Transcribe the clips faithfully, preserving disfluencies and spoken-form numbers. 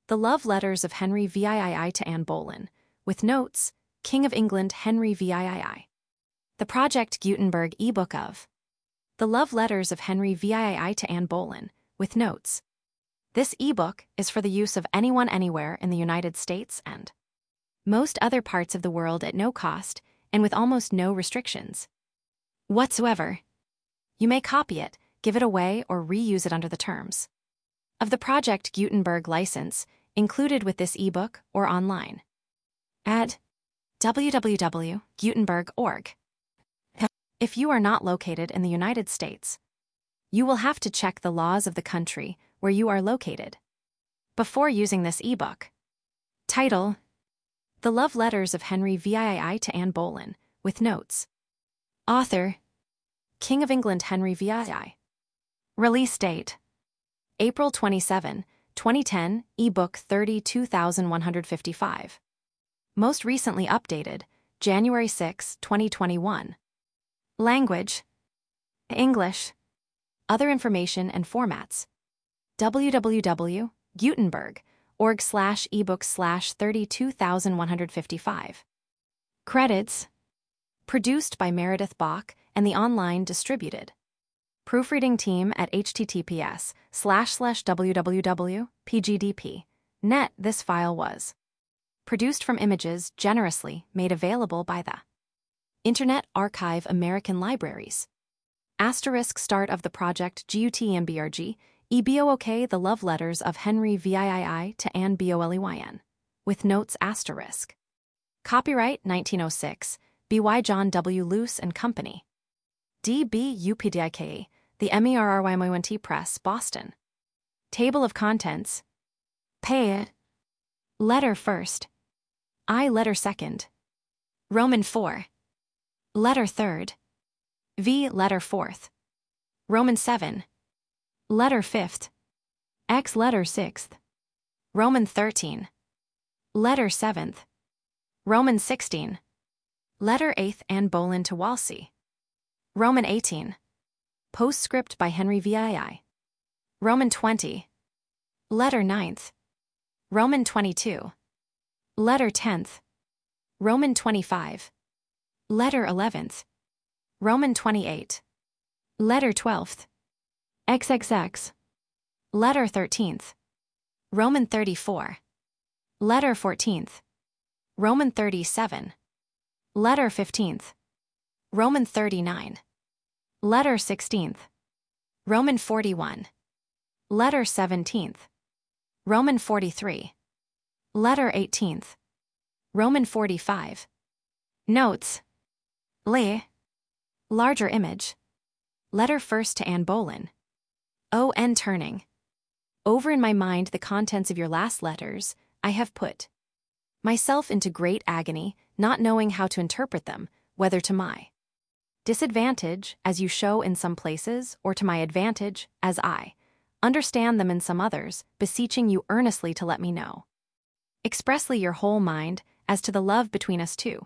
The Love Letters of Henry the Eighth to Anne Boleyn, with notes, King of England Henry the Eighth. The Project Gutenberg ebook of The Love Letters of Henry the Eighth to Anne Boleyn, with notes. This ebook is for the use of anyone anywhere in the United States and most other parts of the world at no cost and with almost no restrictions whatsoever. You may copy it, give it away, or reuse it under the terms of the Project Gutenberg license included with this ebook or online at w w w dot gutenberg dot org. If you are not located in the United States, you will have to check the laws of the country where you are located before using this ebook. Title: The Love Letters of Henry the Eighth to Anne Boleyn, with notes. Author: King of England Henry the Eighth. Release date: April twenty-seventh, twenty ten, ebook thirty-two thousand one hundred fifty-five. Most recently updated, January sixth, twenty twenty-one. Language: English. Other information and formats: w w w dot gutenberg dot org slash ebook slash thirty-two thousand one hundred fifty-five. Credits: produced by Meredith Bach and the online distributed. Proofreading team at https slash slash www pgdp net. This file was produced from images generously made available by the Internet Archive American Libraries. Asterisk start of the project GUTEMBRG EBOOK The Love Letters of Henry the Eighth to Anne Boleyn, with notes asterisk. Copyright nineteen oh six, B Y John W. Luce and Company. D B U P D I K E, The M E R R Y M O N T Press, Boston. Table of Contents. Pay it. Letter first. I letter second. Roman four. Letter third. V letter fourth. Roman seven. Letter fifth. X letter sixth. Roman thirteen. Letter seventh. Roman sixteen. Letter eighth Anne Boleyn to Wolsey. Roman eighteen. Postscript by Henry the Eighth. Roman twenty. Letter ninth. Roman twenty-two. Letter tenth. Roman twenty-five. Letter eleventh. Roman twenty-eight. Letter twelfth. triple X. Letter thirteenth. Roman thirty-four. Letter fourteenth. Roman thirty-seven. Letter fifteenth. Roman thirty-nine. Letter sixteenth. Roman forty-one. Letter seventeenth. Roman forty-three. Letter eighteenth. Roman forty-five. Notes. Lee. Larger image. Letter first to Anne Boleyn. O N turning. Over in my mind the contents of your last letters, I have put myself into great agony, not knowing how to interpret them, whether to my disadvantage, as you show in some places, or to my advantage, as I understand them in some others, beseeching you earnestly to let me know expressly your whole mind as to the love between us two.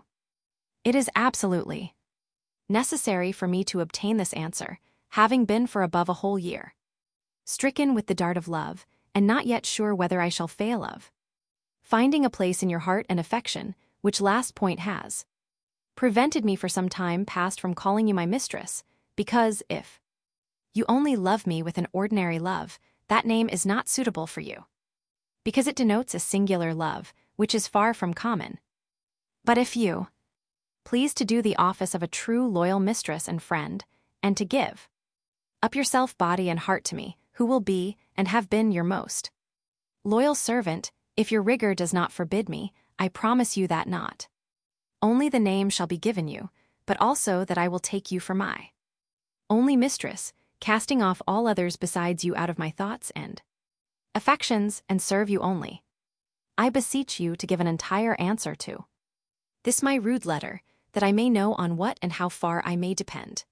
It is absolutely necessary for me to obtain this answer, having been for above a whole year stricken with the dart of love, and not yet sure whether I shall fail of finding a place in your heart and affection, which last point has prevented me for some time past from calling you my mistress, because if you only love me with an ordinary love, that name is not suitable for you, because it denotes a singular love, which is far from common. But if you please to do the office of a true loyal mistress and friend, and to give up yourself body and heart to me, who will be, and have been your most loyal servant, if your rigor does not forbid me, I promise you that not only the name shall be given you, but also that I will take you for my only mistress, casting off all others besides you out of my thoughts and affections, and serve you only. I beseech you to give an entire answer to this my rude letter, that I may know on what and how far I may depend.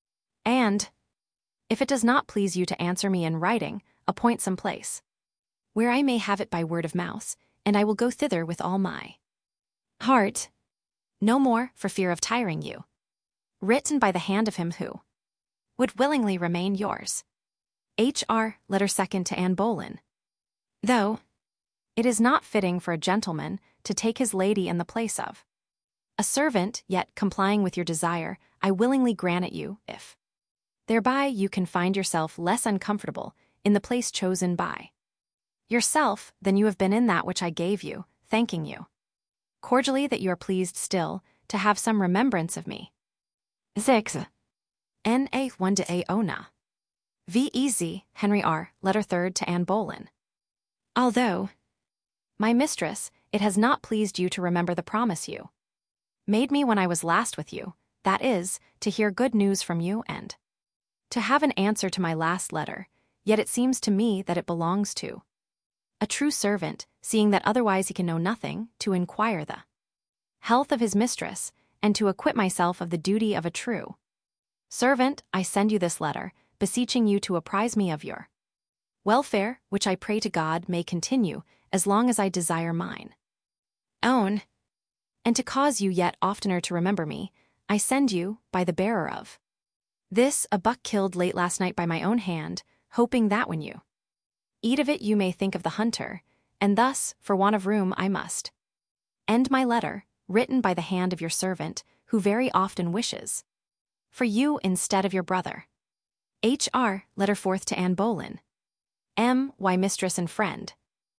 And if it does not please you to answer me in writing, appoint some place where I may have it by word of mouth, and I will go thither with all my heart. No more, for fear of tiring you. Written by the hand of him who would willingly remain yours. H R Letter second to Anne Boleyn. Though It is not fitting for a gentleman to take his lady in the place of a servant, yet complying with your desire, I willingly grant it you, if thereby you can find yourself less uncomfortable in the place chosen by yourself than you have been in that which I gave you, thanking you cordially that you are pleased still to have some remembrance of me. six. N A one to A Ona. V E Z, Henry R., letter third to Anne Boleyn. Although, my mistress, it has not pleased you to remember the promise you made me when I was last with you, that is, to hear good news from you and to have an answer to my last letter, yet it seems to me that it belongs to a true servant, seeing that otherwise he can know nothing, to inquire the health of his mistress, and to acquit myself of the duty of a true servant. I send you this letter, beseeching you to apprise me of your welfare, which I pray to God may continue as long as I desire mine own, and to cause you yet oftener to remember me, I send you, by the bearer of this, a buck killed late last night by my own hand, hoping that when you eat of it you may think of the hunter, and thus, for want of room, I must end my letter, written by the hand of your servant, who very often wishes for you instead of your brother. H R, letter fourth to Anne Boleyn. M Y mistress and friend.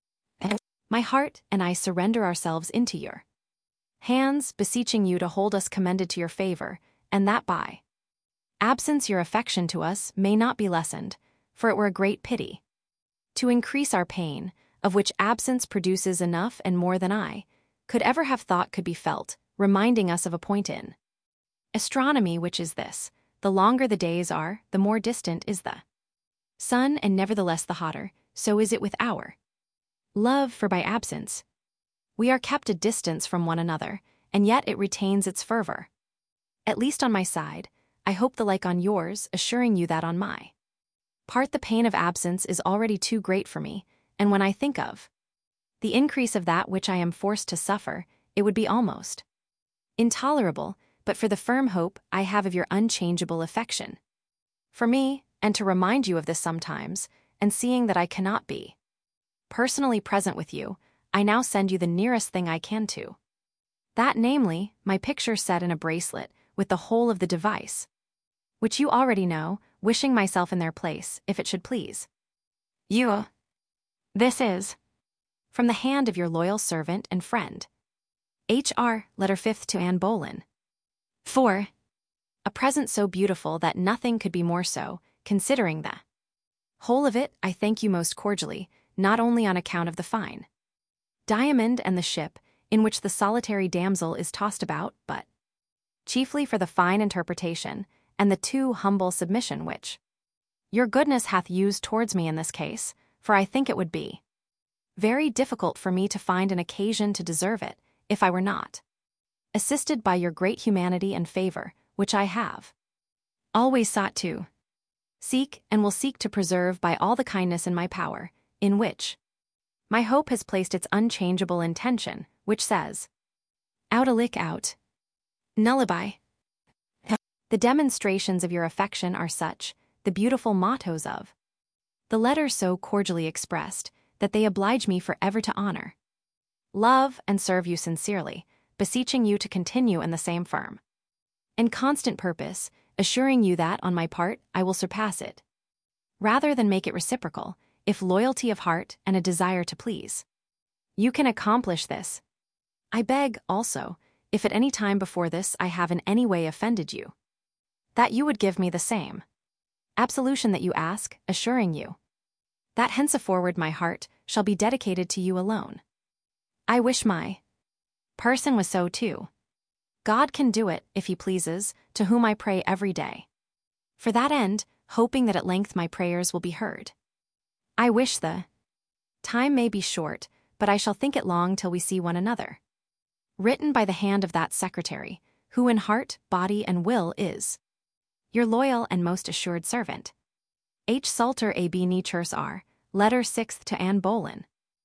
My heart and I surrender ourselves into your hands, beseeching you to hold us commended to your favor, and that by absence your affection to us may not be lessened, for it were a great pity to increase our pain, of which absence produces enough and more than I could ever have thought could be felt, reminding us of a point in astronomy, which is this: the longer the days are, the more distant is the sun, and nevertheless the hotter, so is it with our love, for by absence we are kept a distance from one another, and yet it retains its fervor. At least on my side, I hope the like on yours, assuring you that on my part the pain of absence is already too great for me, and when I think of the increase of that which I am forced to suffer, it would be almost intolerable, but for the firm hope I have of your unchangeable affection for me, and to remind you of this sometimes, and seeing that I cannot be personally present with you, I now send you the nearest thing I can to that, namely, my picture set in a bracelet with the whole of the device, which you already know, wishing myself in their place, if it should please you. This is from the hand of your loyal servant and friend, H R, letter fifth to Anne Boleyn. four. A present so beautiful that nothing could be more so, considering the whole of it. I thank you most cordially, not only on account of the fine diamond and the ship, in which the solitary damsel is tossed about, but chiefly for the fine interpretation, and the too humble submission which your goodness hath used towards me in this case, for I think it would be very difficult for me to find an occasion to deserve it, if I were not assisted by your great humanity and favor, which I have always sought to seek, and will seek to preserve by all the kindness in my power, in which my hope has placed its unchangeable intention, which says, out a lick out, nullably. The demonstrations of your affection are such, the beautiful mottos of the letter so cordially expressed, that they oblige me for ever to honor, love, and serve you sincerely, beseeching you to continue in the same firm and constant purpose, assuring you that, on my part, I will surpass it, rather than make it reciprocal, if loyalty of heart and a desire to please you can accomplish this. I beg, also, if at any time before this I have in any way offended you, that you would give me the same absolution that you ask, assuring you that henceforward my heart shall be dedicated to you alone. I wish my person was so too. God can do it, if he pleases, to whom I pray every day. For that end, hoping that at length my prayers will be heard, I wish the time may be short, but I shall think it long till we see one another. Written by the hand of that secretary, who in heart, body, and will is your loyal and most assured servant, H. Salter A. B. Nichurse R. Letter sixth to Anne Boleyn.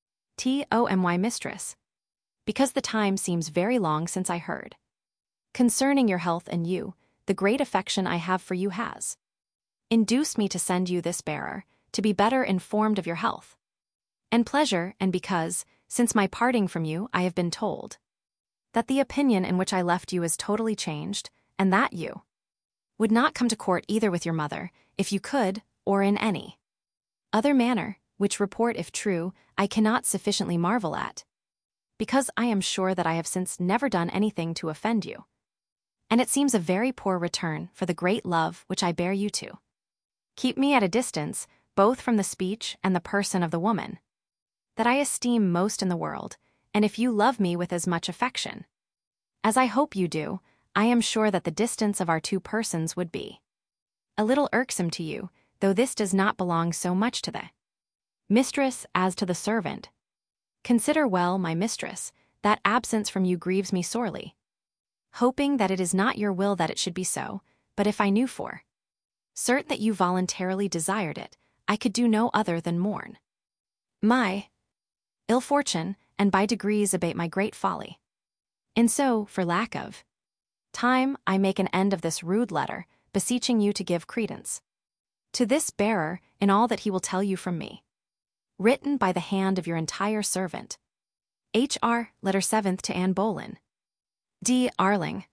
T O M Y mistress. Because the time seems very long since I heard concerning your health, and you, the great affection I have for you has induced me to send you this bearer, to be better informed of your health and pleasure, and because, Since my parting from you, I have been told that the opinion in which I left you is totally changed, and that you would not come to court either with your mother, if you could, or in any other manner, which report, if true, I cannot sufficiently marvel at, because I am sure that I have since never done anything to offend you. And it seems a very poor return for the great love which I bear you to keep me at a distance, both from the speech and the person of the woman that I esteem most in the world, and if you love me with as much affection as I hope you do, I am sure that the distance of our two persons would be a little irksome to you, though this does not belong so much to the mistress as to the servant. Consider well, my mistress, that absence from you grieves me sorely, hoping that it is not your will that it should be so, but if I knew for certain that you voluntarily desired it, I could do no other than mourn my ill fortune, and by degrees abate my great folly. And so, for lack of time, I make an end of this rude letter, beseeching you to give credence to this bearer in all that he will tell you from me. Written by the hand of your entire servant. H R Letter seventh to Anne Boleyn. D. Arling.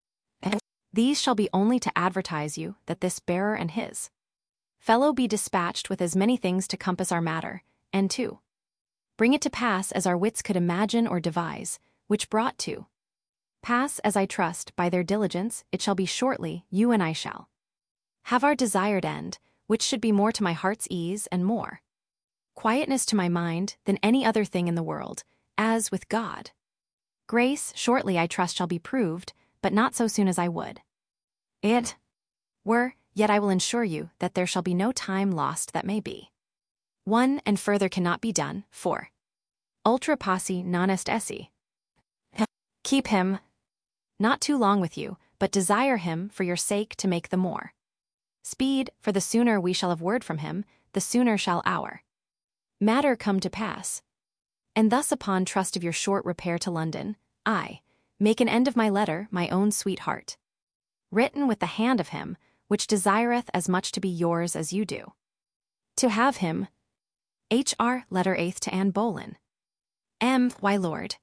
These shall be only to advertise you that this bearer and his fellow be dispatched with as many things to compass our matter, and to bring it to pass as our wits could imagine or devise, which brought to pass, as I trust, by their diligence, it shall be shortly, you and I shall have our desired end, which should be more to my heart's ease and more quietness to my mind than any other thing in the world, as, with God grace, shortly I trust shall be proved, but not so soon as I would it were, yet I will ensure you that there shall be no time lost that may be one, and further cannot be done, for ultra passi non est esse. Keep him not too long with you, but desire him for your sake to make the more speed, for the sooner we shall have word from him, the sooner shall our matter come to pass. And thus upon trust of your short repair to London, I make an end of my letter, my own sweetheart, written with the hand of him, which desireth as much to be yours as you do. To have him, H R Letter eighth to Anne Boleyn. M. Why, Lord,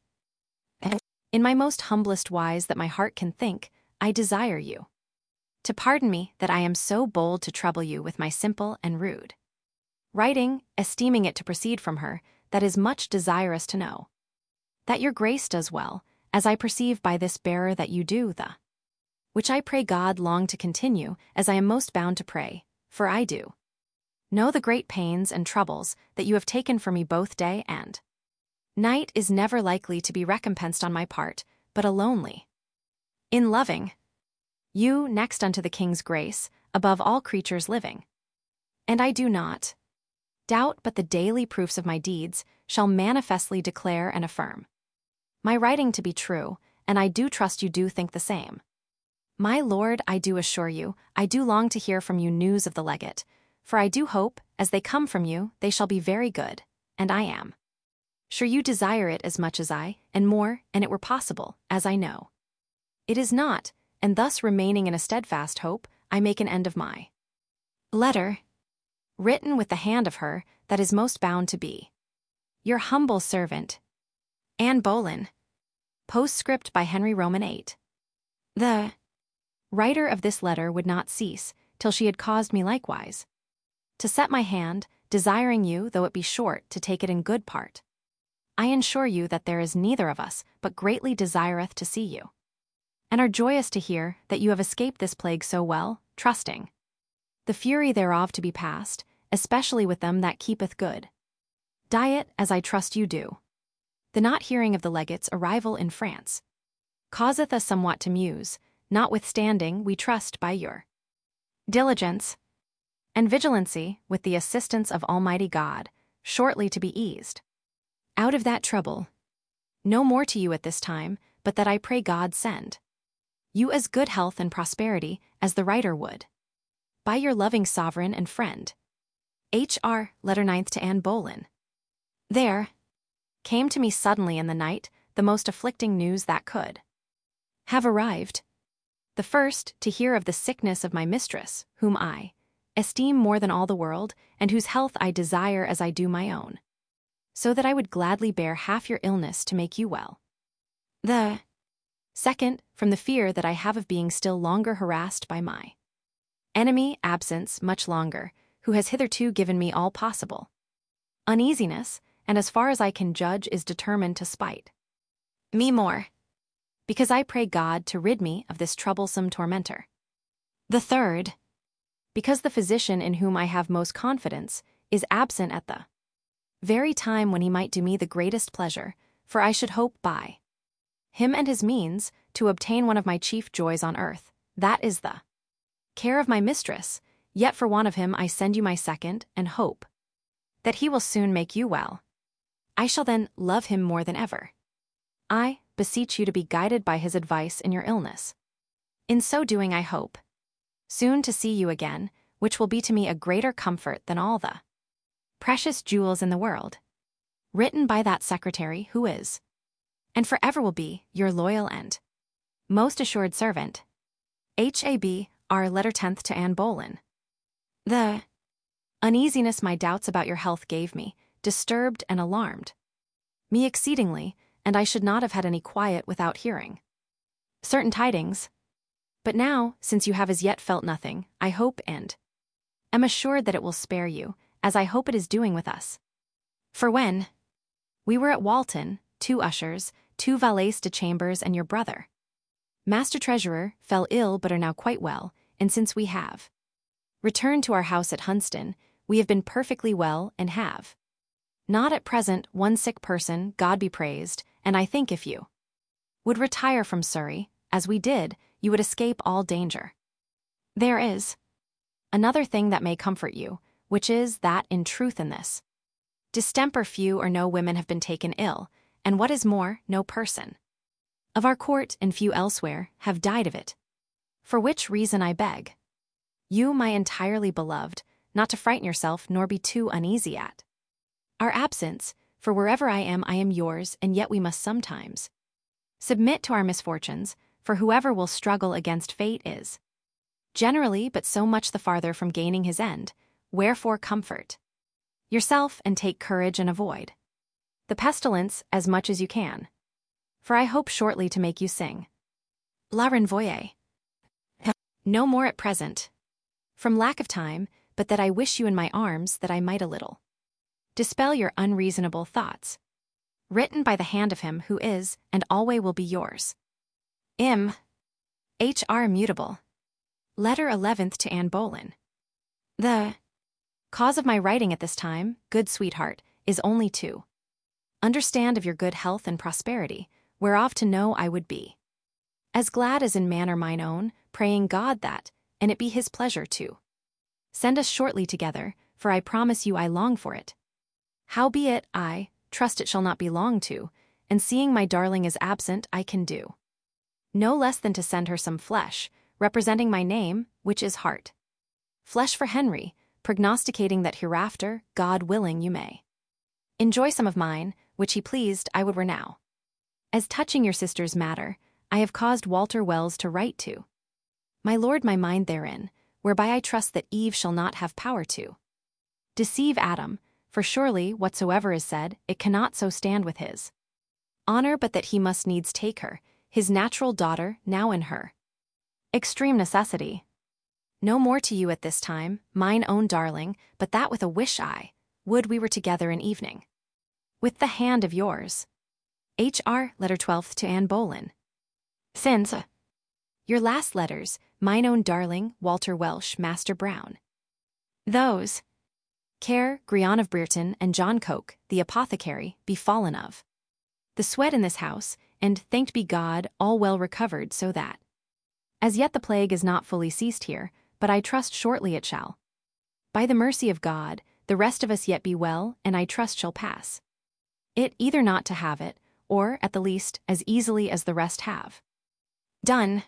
in my most humblest wise that my heart can think, I desire you to pardon me that I am so bold to trouble you with my simple and rude writing, esteeming it to proceed from her that is much desirous to know that your grace does well, as I perceive by this bearer that you do the which I pray God long to continue, as I am most bound to pray, for I do know the great pains and troubles that you have taken for me both day and night is never likely to be recompensed on my part, but alonely in loving you next unto the King's grace, above all creatures living. And I do not doubt but the daily proofs of my deeds shall manifestly declare and affirm my writing to be true, and I do trust you do think the same. My lord, I do assure you, I do long to hear from you news of the legate, for I do hope, as they come from you, they shall be very good, and I am sure you desire it as much as I, and more, and it were possible, as I know it is not, and thus remaining in a steadfast hope, I make an end of my letter, written with the hand of her that is most bound to be your humble servant, Anne Boleyn. Postscript by Henry Roman the eighth. The writer of this letter would not cease, till she had caused me likewise to set my hand, desiring you, though it be short, to take it in good part. I ensure you that there is neither of us but greatly desireth to see you, and are joyous to hear that you have escaped this plague so well, trusting the fury thereof to be past, especially with them that keepeth good diet, as I trust you do. The not hearing of the legate's arrival in France causeth us somewhat to muse, notwithstanding we trust by your diligence and vigilancy, with the assistance of Almighty God, shortly to be eased out of that trouble. No more to you at this time, but that I pray God send you as good health and prosperity as the writer would, by your loving sovereign and friend. H R Letter ninth to Anne Boleyn. There came to me suddenly in the night the most afflicting news that could have arrived. The first, to hear of the sickness of my mistress, whom I esteem more than all the world, and whose health I desire as I do my own. so that I would gladly bear half your illness to make you well. The second, from the fear that I have of being still longer harassed by my enemy, absence, much longer, who has hitherto given me all possible uneasiness, and as far as I can judge is determined to spite me more, because I pray God to rid me of this troublesome tormentor. The third, because the physician in whom I have most confidence is absent at the very time when he might do me the greatest pleasure, for I should hope by him and his means to obtain one of my chief joys on earth, that is the care of my mistress, yet for want of him I send you my second, and hope that he will soon make you well. I shall then love him more than ever. I beseech you to be guided by his advice in your illness. In so doing I hope soon to see you again, which will be to me a greater comfort than all the precious jewels in the world. Written by that secretary who is, and forever will be, your loyal and most assured servant, H A B R Letter tenth to Anne Boleyn. The uneasiness my doubts about your health gave me disturbed and alarmed me exceedingly, and I should not have had any quiet without hearing certain tidings. But now, since you have as yet felt nothing, I hope and am assured that it will spare you, as I hope it is doing with us. For when we were at Walton, two ushers, two valets de chambers, and your brother, Master Treasurer, fell ill but are now quite well, and since we have returned to our house at Hunston, we have been perfectly well and have not at present one sick person, God be praised, and I think if you would retire from Surrey, as we did, you would escape all danger. There is another thing that may comfort you, which is that, in truth in this distemper few or no women have been taken ill, and what is more, no person of our court and few elsewhere have died of it. For which reason I beg you, my entirely beloved, not to frighten yourself nor be too uneasy at our absence, for wherever I am I am yours, and yet we must sometimes submit to our misfortunes, for whoever will struggle against fate is generally but so much the farther from gaining his end, wherefore comfort yourself and take courage and avoid the pestilence as much as you can. For I hope shortly to make you sing La Renvoie. No more at present, from lack of time, but that I wish you in my arms that I might a little dispel your unreasonable thoughts. Written by the hand of him who is, and always will be yours. M. H R Immutable. Letter eleventh to Anne Boleyn. The cause of my writing at this time, good sweetheart, is only to understand of your good health and prosperity, whereof to know I would be as glad as in manner mine own, praying God that, and it be his pleasure to send us shortly together, for I promise you I long for it. Howbeit, I trust it shall not be long to, and seeing my darling is absent, I can do no less than to send her some flesh, representing my name, which is heart. Flesh for Henry, prognosticating that hereafter, God willing, you may enjoy some of mine, which he pleased I would were now. As touching your sister's matter, I have caused Walter Wells to write to my lord my mind therein, whereby I trust that Eve shall not have power to deceive Adam, for surely whatsoever is said, it cannot so stand with his honor, but that he must needs take her, his natural daughter, now in her extreme necessity. No more to you at this time, mine own darling, but that with a wish I would we were together in evening. With the hand of yours. H R Letter twelfth to Anne Boleyn. Since uh, your last letters, mine own darling, Walter Welsh, Master Brown. Those care, Grion of Brereton, and John Coke, the apothecary, be fallen of the sweat in this house, and, thanked be God, all well recovered, so that as yet the plague is not fully ceased here, but I trust shortly it shall. By the mercy of God, the rest of us yet be well, and I trust shall pass it either not to have it, or, at the least, as easily as the rest have done.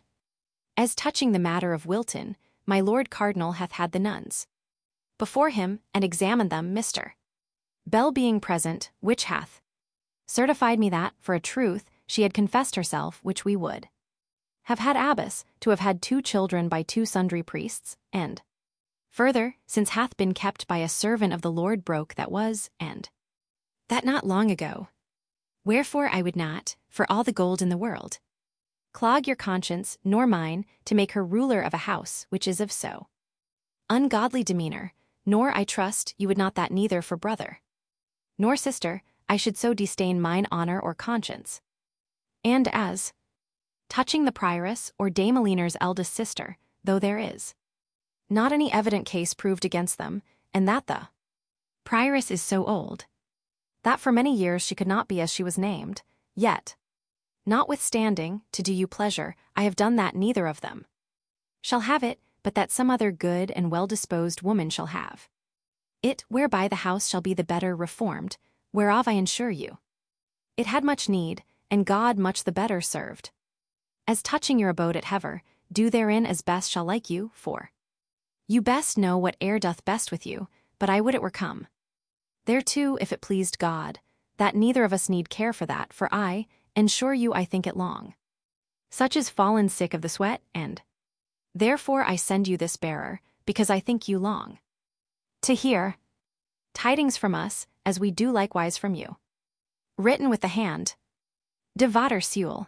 As touching the matter of Wilton, my Lord Cardinal hath had the nuns before him, and examined them, Mister Bell being present, which hath certified me that, for a truth, she had confessed herself, which we would have had abbess, to have had two children by two sundry priests, and further, since hath been kept by a servant of the Lord broke that was, and that not long ago. Wherefore I would not, for all the gold in the world, clog your conscience nor mine to make her ruler of a house which is of so ungodly demeanor, nor I trust you would not that neither for brother nor sister I should so disdain mine honor or conscience. And as touching the prioress or Dame Aliner's eldest sister, though there is not any evident case proved against them, and that the prioress is so old that for many years she could not be as she was named, yet, notwithstanding, to do you pleasure, I have done that neither of them shall have it, but that some other good and well-disposed woman shall have it, whereby the house shall be the better reformed, whereof I ensure you. It had much need, and God much the better served. As touching your abode at Hever, do therein as best shall like you, for you best know what air doth best with you, but I would it were come thereto, if it pleased God, that neither of us need care for that, for I ensure you I think it long. Such is fallen sick of the sweat, and therefore I send you this bearer, because I think you long to hear tidings from us, as we do likewise from you. Written with the hand, De Vater Sewell.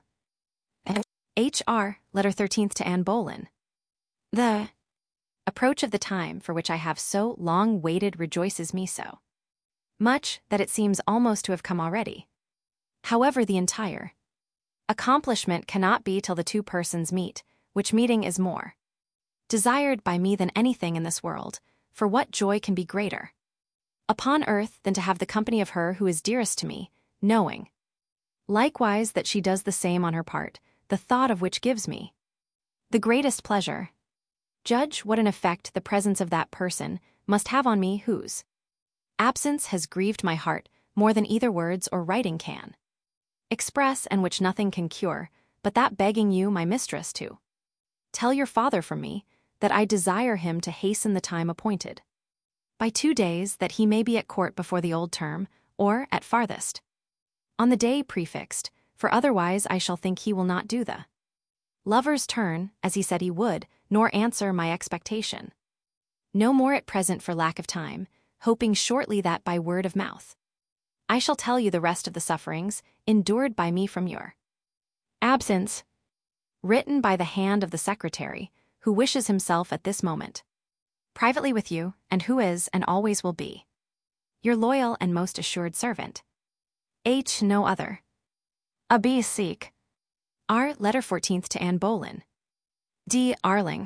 H R Letter thirteenth to Anne Boleyn. The approach of the time for which I have so long waited rejoices me so much that it seems almost to have come already. However, the entire accomplishment cannot be till the two persons meet, which meeting is more desired by me than anything in this world, for what joy can be greater upon earth than to have the company of her who is dearest to me, knowing likewise that she does the same on her part, the thought of which gives me the greatest pleasure. Judge what an effect the presence of that person must have on me whose absence has grieved my heart more than either words or writing can express, and which nothing can cure, but that begging you, my mistress, to tell your father from me, that I desire him to hasten the time appointed by two days, that he may be at court before the old term, or, at farthest, on the day prefixed, for otherwise I shall think he will not do the lover's turn, as he said he would, nor answer my expectation. No more at present for lack of time, hoping shortly that by word of mouth I shall tell you the rest of the sufferings endured by me from your absence. Written by the hand of the secretary, who wishes himself at this moment privately with you, and who is and always will be your loyal and most assured servant, H. No other. A B. Seek. R. Letter fourteenth to Anne Boleyn. D. Arling.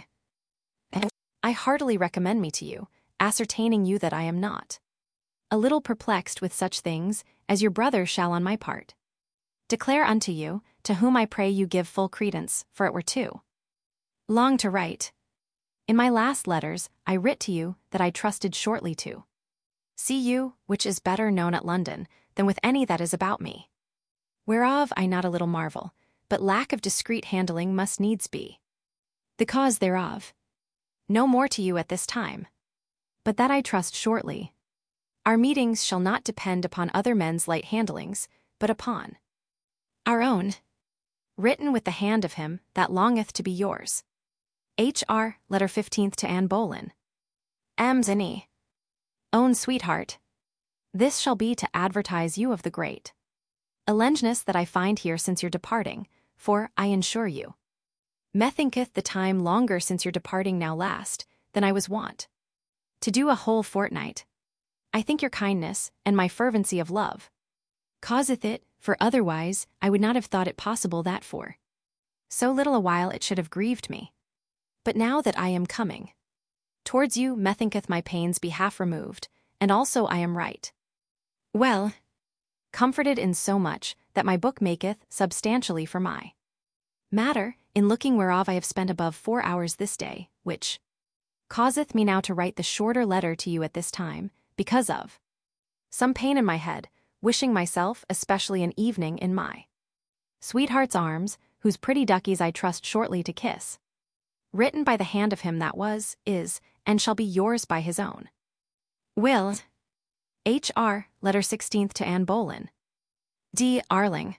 I heartily recommend me to you, ascertaining you that I am not a little perplexed with such things, as your brother shall on my part declare unto you, to whom I pray you give full credence, for it were too long to write. In my last letters I writ to you that I trusted shortly to see you, which is better known at London than with any that is about me. Whereof I not a little marvel, but lack of discreet handling must needs be the cause thereof. No more to you at this time, but that I trust shortly our meetings shall not depend upon other men's light handlings, but upon our own, written with the hand of him that longeth to be yours. H R Letter fifteenth to Anne Boleyn. M's and E. Own sweetheart. This shall be to advertise you of the great alengeness that I find here since your departing, for, I ensure you, methinketh the time longer since your departing now last, than I was wont to do a whole fortnight. I think your kindness, and my fervency of love, causeth it, for otherwise I would not have thought it possible that for so little a while it should have grieved me. But now that I am coming towards you, methinketh my pains be half removed, and also I am right well comforted in so much that my book maketh substantially for my matter, in looking whereof I have spent above four hours this day, which causeth me now to write the shorter letter to you at this time, because of some pain in my head, wishing myself, especially an evening, in my sweetheart's arms, whose pretty duckies I trust shortly to kiss. Written by the hand of him that was, is, and shall be yours by his own will. H R Letter sixteenth to Anne Boleyn. D. Arling.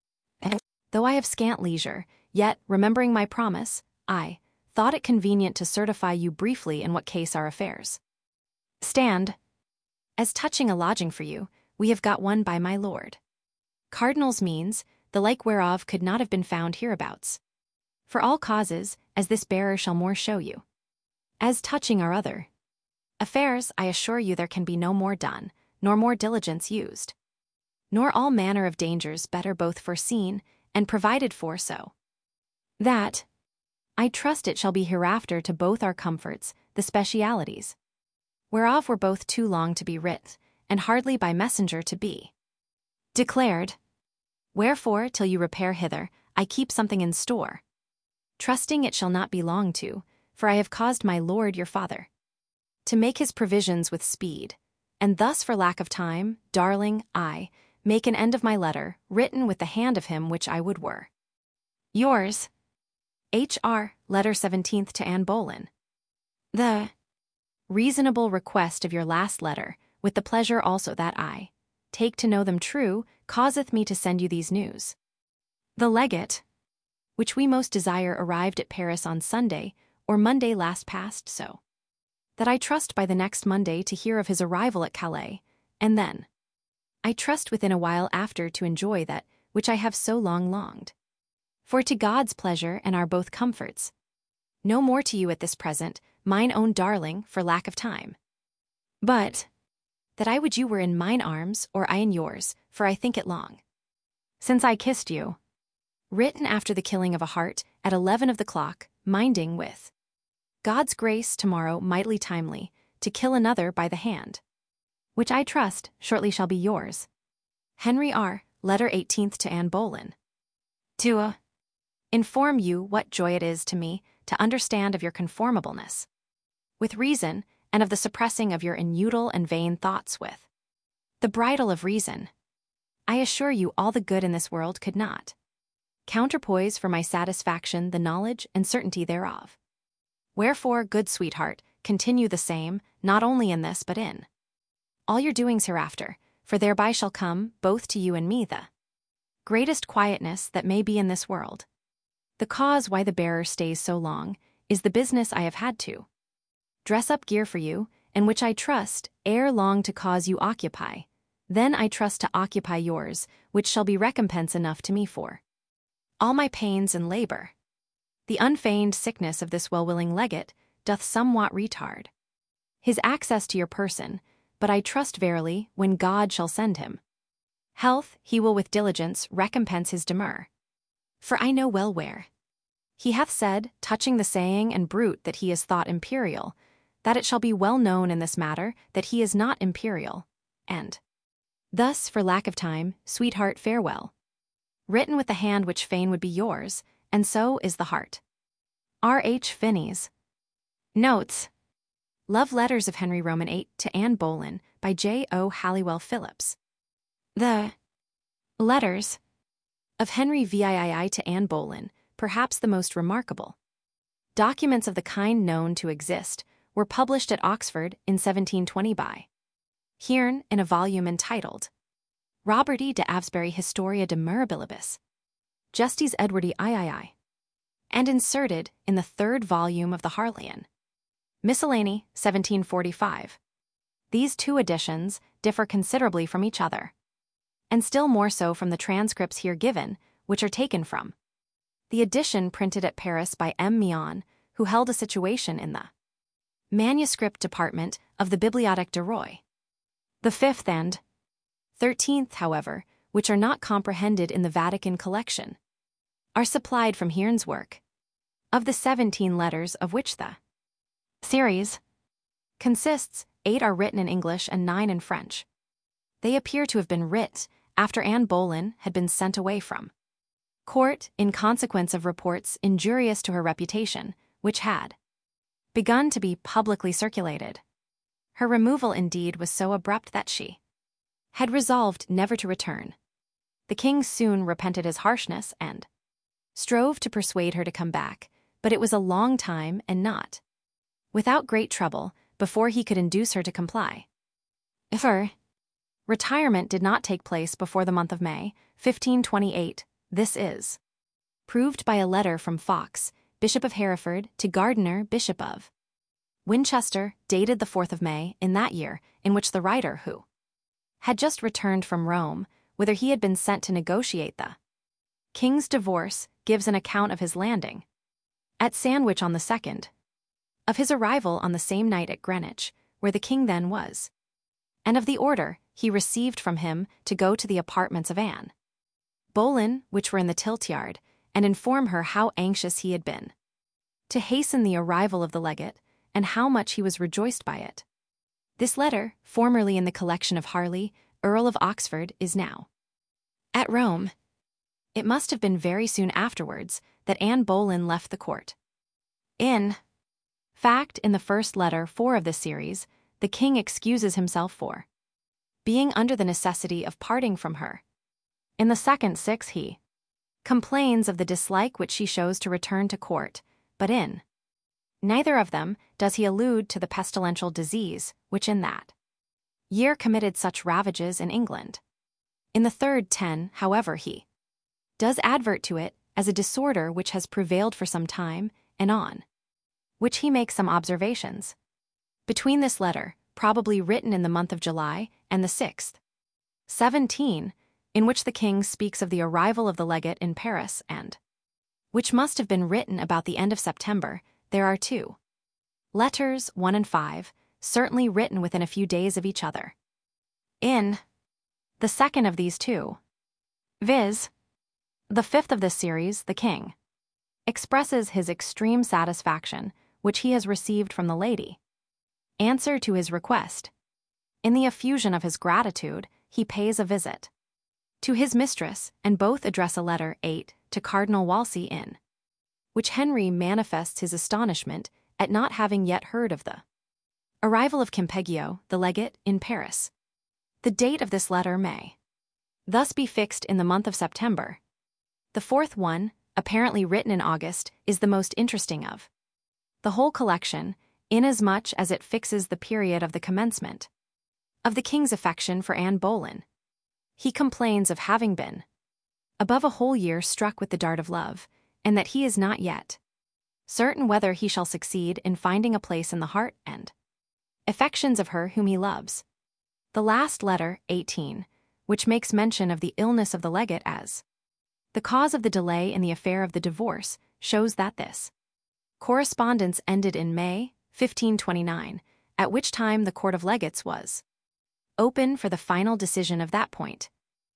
Though I have scant leisure, yet, remembering my promise, I thought it convenient to certify you briefly in what case our affairs stand. As touching a lodging for you, we have got one by my lord. Cardinals means, the like whereof could not have been found hereabouts. For all causes, as this bearer shall more show you. As touching our other affairs, I assure you there can be no more done, nor more diligence used. Nor all manner of dangers better both foreseen and provided for so. That, I trust it shall be hereafter to both our comforts, the specialities. Whereof were both too long to be writ, and hardly by messenger to be declared. Wherefore, till you repair hither, I keep something in store. Trusting it shall not be long to, for I have caused my lord your father to make his provisions with speed, and thus for lack of time, darling, I make an end of my letter, written with the hand of him which I would were yours. H R Letter seventeenth to Anne Boleyn. The reasonable request of your last letter, with the pleasure also that I take to know them true, causeth me to send you these news. The legate, which we most desire, arrived at Paris on Sunday, or Monday last past, so that I trust by the next Monday to hear of his arrival at Calais, and then I trust within a while after to enjoy that which I have so long longed. For to God's pleasure and our both comforts. No more to you at this present, mine own darling, for lack of time. But that I would you were in mine arms, or I in yours, for I think it long since I kissed you. Written after the killing of a hart, at eleven of the clock, minding with God's grace tomorrow mightily timely, to kill another by the hand, which I trust shortly shall be yours. Henry R. Letter eighteenth to Anne Boleyn. To uh, inform you what joy it is to me to understand of your conformableness with reason, and of the suppressing of your inutile and vain thoughts with the bridle of reason. I assure you all the good in this world could not counterpoise for my satisfaction the knowledge and certainty thereof. Wherefore, good sweetheart, continue the same, not only in this but in all your doings hereafter, for thereby shall come, both to you and me, the greatest quietness that may be in this world. The cause why the bearer stays so long is the business I have had to dress up gear for you, and which I trust ere long to cause you occupy. Then I trust to occupy yours, which shall be recompense enough to me for all my pains and labor. The unfeigned sickness of this well-willing legate doth somewhat retard his access to your person, but I trust verily, when God shall send him health, he will with diligence recompense his demur. For I know well where he hath said, touching the saying and bruit that he is thought imperial, that it shall be well known in this matter that he is not imperial, and thus, for lack of time, sweetheart, farewell. Written with the hand which fain would be yours, and so is the heart. R. H. Finney's Notes. Love Letters of Henry Roman the eighth to Anne Boleyn by J. O. Halliwell Phillips. The Letters of Henry the eighth to Anne Boleyn, perhaps the most remarkable documents of the kind known to exist, were published at Oxford in seventeen twenty by Hearn in a volume entitled Robert E. de Avesbury Historia de Mirabilibus Justis Edwardi two, and inserted in the third volume of the Harleian Miscellany, seventeen forty-five. These two editions differ considerably from each other, and still more so from the transcripts here given, which are taken from the edition printed at Paris by M. Mion, who held a situation in the manuscript department of the Bibliothèque du Roi. The fifth and thirteenth, however, which are not comprehended in the Vatican collection, are supplied from Hearn's work. Of the seventeen letters of which the series consists, eight are written in English and nine in French. They appear to have been writ after Anne Boleyn had been sent away from court in consequence of reports injurious to her reputation, which had begun to be publicly circulated. Her removal, indeed, was so abrupt that she had resolved never to return. The king soon repented his harshness and strove to persuade her to come back, but it was a long time and not without great trouble before he could induce her to comply. If her retirement did not take place before the month of May, fifteen twenty-eight, this is proved by a letter from Fox, Bishop of Hereford, to Gardiner, Bishop of Winchester, dated the fourth of May, in that year, in which the writer, who had just returned from Rome, whither he had been sent to negotiate the king's divorce, gives an account of his landing at Sandwich on the second, of his arrival on the same night at Greenwich, where the king then was, and of the order he received from him to go to the apartments of Anne Boleyn, which were in the Tilt-yard, and inform her how anxious he had been to hasten the arrival of the legate, and how much he was rejoiced by it. This letter, formerly in the collection of Harley, Earl of Oxford, is now at Rome. It must have been very soon afterwards that Anne Boleyn left the court. In fact, in the first letter four of this series, the king excuses himself for being under the necessity of parting from her. In the second six he complains of the dislike which she shows to return to court, but in neither of them does he allude to the pestilential disease which in that year committed such ravages in England. In the third ten, however, he does advert to it as a disorder which has prevailed for some time, and on which he makes some observations. Between this letter, probably written in the month of July, and the sixth, seventeen, in which the king speaks of the arrival of the legate in Paris and which must have been written about the end of September, there are two letters, one and five, certainly written within a few days of each other. In the second of these two, viz., the fifth of this series, the king expresses his extreme satisfaction, which he has received from the lady. Answer to his request. In the effusion of his gratitude, he pays a visit to his mistress, and both address a letter eight to Cardinal Wolsey in which Henry manifests his astonishment at not having yet heard of the arrival of Campeggio, the legate, in Paris. The date of this letter may thus be fixed in the month of September. The fourth one, apparently written in August, is the most interesting of the whole collection, inasmuch as it fixes the period of the commencement of the king's affection for Anne Boleyn. He complains of having been above a whole year struck with the dart of love, and that he is not yet certain whether he shall succeed in finding a place in the heart and affections of her whom he loves. The last letter, eighteen, which makes mention of the illness of the legate as the cause of the delay in the affair of the divorce, shows that this correspondence ended in May, fifteen twenty-nine, at which time the Court of Legates was open for the final decision of that point.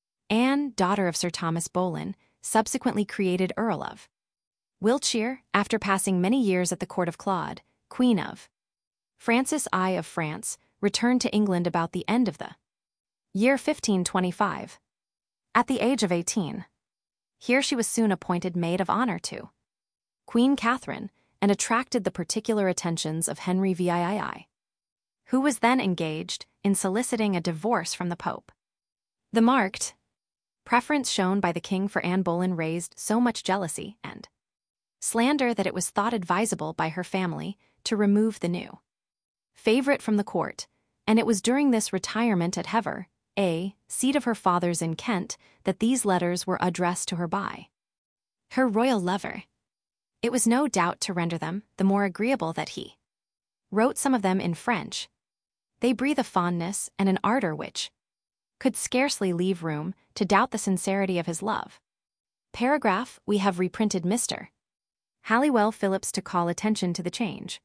Anne, daughter of Sir Thomas Boleyn, subsequently created Earl of Wiltshire, after passing many years at the court of Claude, Queen of Francis I of France, returned to England about the end of the year fifteen twenty-five. At the age of eighteen, here she was soon appointed maid of honor to Queen Catherine, and attracted the particular attentions of Henry the Eighth, who was then engaged in soliciting a divorce from the Pope. The marked preference shown by the king for Anne Boleyn raised so much jealousy and slander that it was thought advisable by her family to remove the new favorite from the court, and it was during this retirement at Hever, a seat of her father's in Kent, that these letters were addressed to her by her royal lover. It was no doubt to render them the more agreeable that he wrote some of them in French. They breathe a fondness and an ardor which could scarcely leave room to doubt the sincerity of his love. Paragraph, we have reprinted Mister Halliwell Phillips to call attention to the change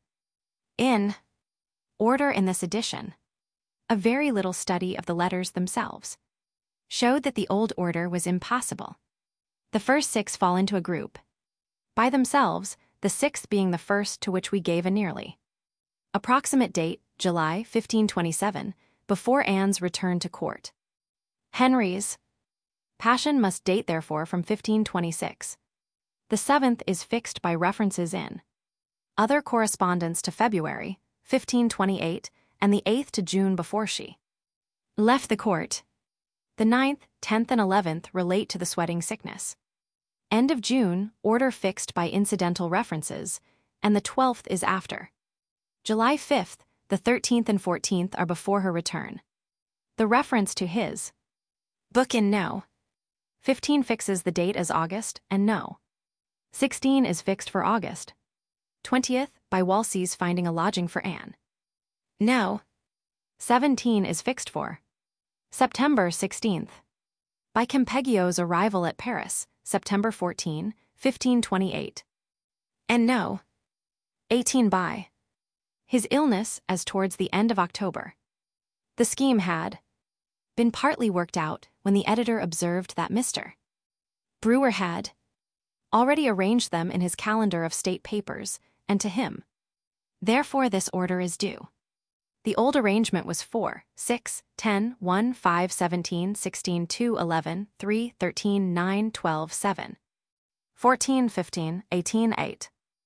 in order in this edition. A very little study of the letters themselves showed that the old order was impossible. The first six fall into a group by themselves, the sixth being the first to which we gave a nearly approximate date, July fifteen twenty-seven, before Anne's return to court. Henry's passion must date therefore from fifteen twenty-six. The seventh is fixed by references in other correspondence to February, fifteen twenty-eight, and the eighth to June before she left the court. The ninth, tenth, and eleventh relate to the sweating sickness. End of June, order fixed by incidental references, and the twelfth is after. July fifth, the thirteenth and fourteenth are before her return. The reference to his book in No. fifteen fixes the date as August, and No. sixteen is fixed for August twentieth, by Wolsey's finding a lodging for Anne. No. seventeen is fixed for September sixteenth. By Campeggio's arrival at Paris, September fourteenth, fifteen twenty-eight. And no. eighteen by his illness as towards the end of October. The scheme had been partly worked out when the editor observed that Mister Brewer had already arranged them in his calendar of state papers, and to him. Therefore this order is due. The old arrangement was four, six, ten, one, five, seventeen, sixteen, two, eleven, three, thirteen, nine, twelve, seven, fourteen, fifteen, eighteen, eight.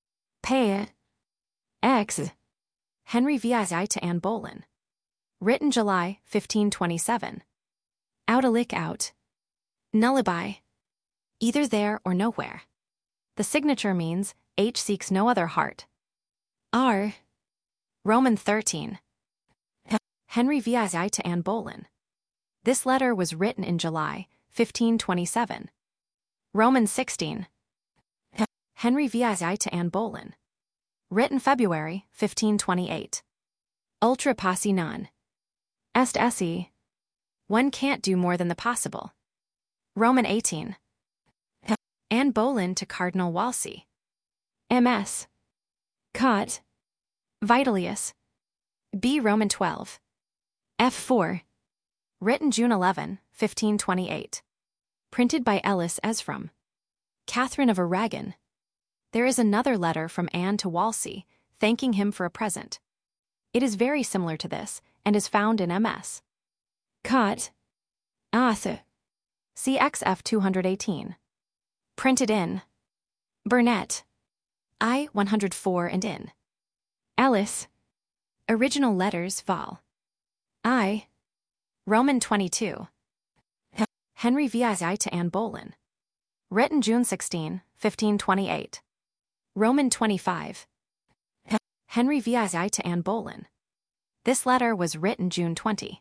Pay X. Henry V I I to Anne Boleyn. Written July, fifteen twenty-seven. Out a lick out. Nullabye. Either there or nowhere. The signature means H seeks no other heart. R. Roman thirteen. Henry V I I to Anne Boleyn. This letter was written in July, fifteen twenty-seven. Roman sixteen. Henry V I I to Anne Boleyn. Written February, fifteen twenty-eight. Ultra passi non est esse. One can't do more than the possible. Roman eighteen. Anne Boleyn to Cardinal Wolsey. M S. Cot. Vitalius. B. Roman twelve. F four. Written June eleventh, fifteen twenty-eight. Printed by Ellis Esfram. Catherine of Aragon. There is another letter from Anne to Wolsey, thanking him for a present. It is very similar to this, and is found in M S. Cot. Arthur. C X F two eighteen. Printed in Burnet. I one oh four and in Ellis. Original letters vol. I. Roman twenty-two. Henry V I I to Anne Boleyn. Written June sixteenth, fifteen twenty-eight. Roman twenty-five. Henry V I I to Anne Boleyn. This letter was written June twentieth.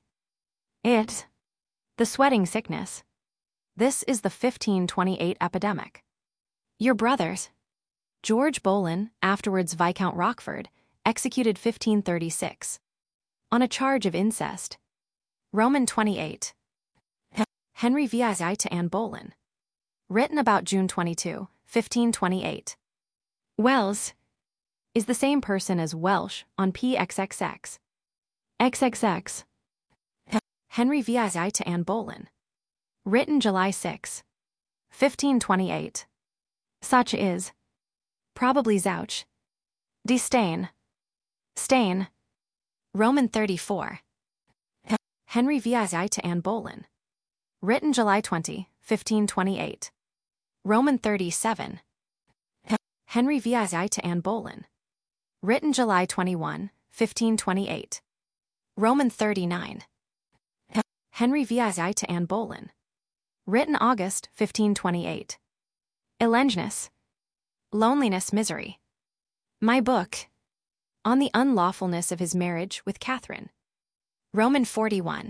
It. The sweating sickness. This is the fifteen twenty-eight epidemic. Your brothers. George Boleyn, afterwards Viscount Rochford, executed fifteen thirty-six. On a charge of incest. Roman twenty-eight. Henry V I I to Anne Boleyn. Written about June twenty-second, fifteen twenty-eight. Wells is the same person as Welsh on P X X X. X X X. Henry V I I to Anne Boleyn. Written July sixth, fifteen twenty-eight. Such is. Probably Zouch. Disdain. Stain. Roman thirty-four. Henry V I I to Anne Boleyn. Written July twentieth, fifteen twenty-eight. Roman thirty-seven. Henry V I I to Anne Boleyn. Written July twenty-first, fifteen twenty-eight. Roman thirty-nine. Henry V I I to Anne Boleyn. Written August, fifteen twenty-eight. Elengness. Loneliness, misery. My book. On the unlawfulness of his marriage with Catherine. Roman forty-one.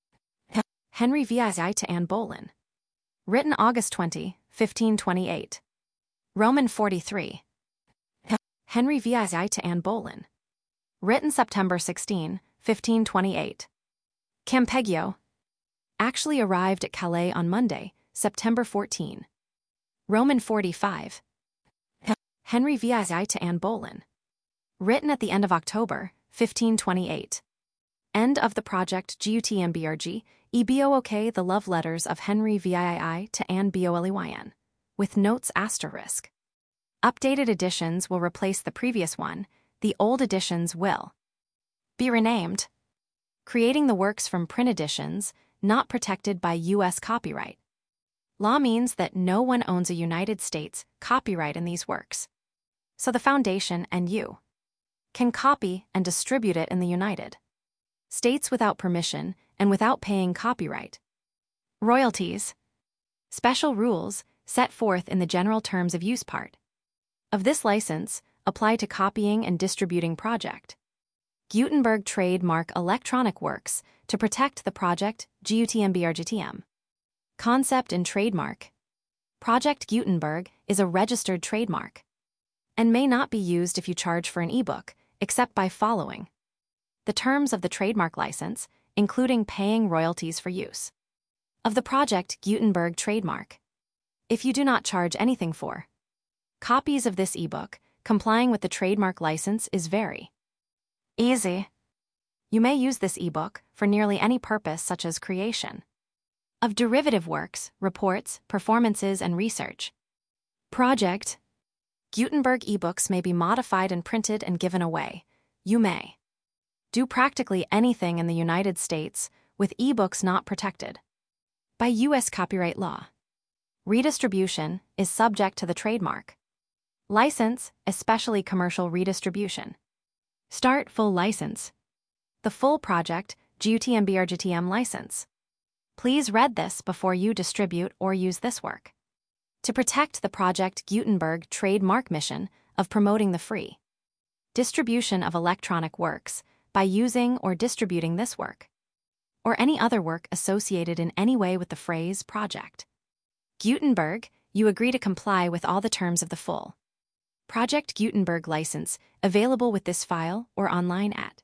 Henry V I I to Anne Boleyn. Written August twentieth, fifteen twenty-eight. Roman forty-three. Henry V I I to Anne Boleyn. Written September sixteenth, fifteen twenty-eight. Campeggio. Actually arrived at Calais on Monday, September fourteenth. Roman forty-five. Henry V I I to Anne Boleyn. Written at the end of October, fifteen twenty-eight. End of the project G U T M B R G, E B O O K The Love Letters of Henry V I I to Anne Boleyn. With notes asterisk. Updated editions will replace the previous one, the old editions will be renamed. Creating the works from print editions, not protected by U S copyright. Law means that no one owns a United States copyright in these works. So the Foundation and you can copy and distribute it in the United States without permission and without paying copyright royalties. Special rules set forth in the General Terms of Use part of this license apply to copying and distributing project Gutenberg trademark electronic works to protect the project G U T M B R G T M. Concept and trademark. Project Gutenberg is a registered trademark and may not be used if you charge for an ebook, except by following the terms of the trademark license including paying royalties for use of the Project Gutenberg trademark. If you do not charge anything for copies of this ebook, complying with the trademark license is very easy. You may use this ebook for nearly any purpose, such as creation of derivative works, reports, performances, and research. Project Gutenberg ebooks may be modified and printed and given away. You may do practically anything in the United States with ebooks not protected by U S copyright law. Redistribution is subject to the trademark license, especially commercial redistribution. Start full license. The full Project Gutenberg G T M license. Please read this before you distribute or use this work. To protect the Project Gutenberg trademark mission of promoting the free distribution of electronic works by using or distributing this work, or any other work associated in any way with the phrase Project Gutenberg, you agree to comply with all the terms of the full Project Gutenberg license available with this file or online at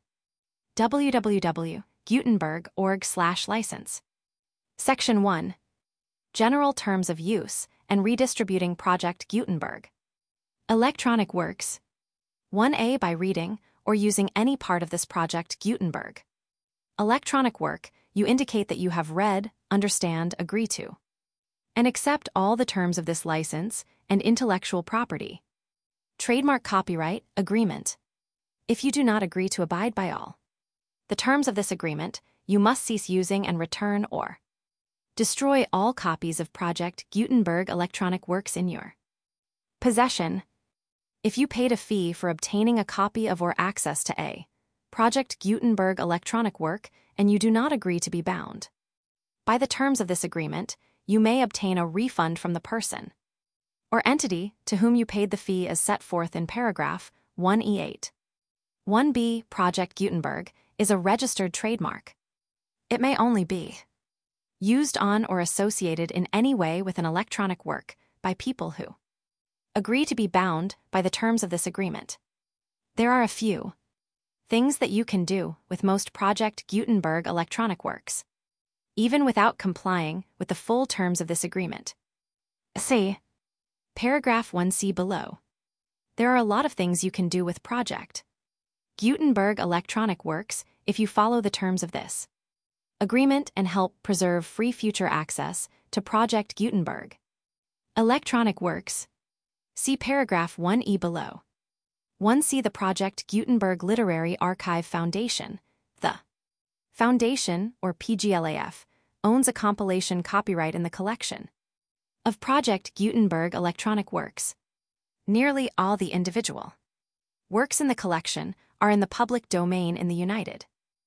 w w w dot gutenberg dot org slash license. Section one. General Terms of Use and Redistributing Project Gutenberg. Electronic Works. one A. By reading or using any part of this Project Gutenberg electronic work, you indicate that you have read, understand, agree to, and accept all the terms of this license and intellectual property trademark copyright agreement. If you do not agree to abide by all the terms of this agreement, you must cease using and return or destroy all copies of Project Gutenberg electronic works in your possession. If you paid a fee for obtaining a copy of or access to a Project Gutenberg electronic work and you do not agree to be bound by the terms of this agreement, you may obtain a refund from the person or entity to whom you paid the fee as set forth in paragraph one E eight. one B. Project Gutenberg is a registered trademark. It may only be used on or associated in any way with an electronic work by people who agree to be bound by the terms of this agreement. There are a few things that you can do with most Project Gutenberg electronic works, even without complying with the full terms of this agreement. See paragraph one C below. There are a lot of things you can do with Project Gutenberg electronic works if you follow the terms of this agreement and help preserve free future access to Project Gutenberg electronic works. See paragraph one E below. one C. The Project Gutenberg Literary Archive Foundation, the Foundation, or P G L A F, owns a compilation copyright in the collection of Project Gutenberg electronic works. Nearly all the individual works in the collection are in the public domain in the United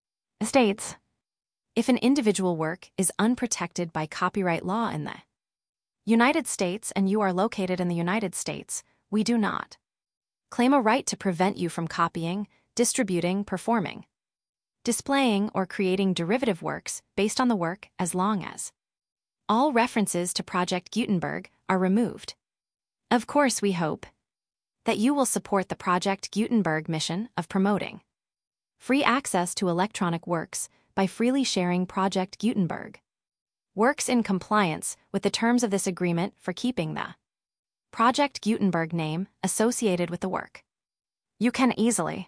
States. If an individual work is unprotected by copyright law in the United States and you are located in the United States, we do not claim a right to prevent you from copying, distributing, performing, displaying, or creating derivative works based on the work as long as all references to Project Gutenberg are removed. Of course, we hope that you will support the Project Gutenberg mission of promoting free access to electronic works by freely sharing Project Gutenberg works in compliance with the terms of this agreement for keeping the Project Gutenberg name associated with the work. You can easily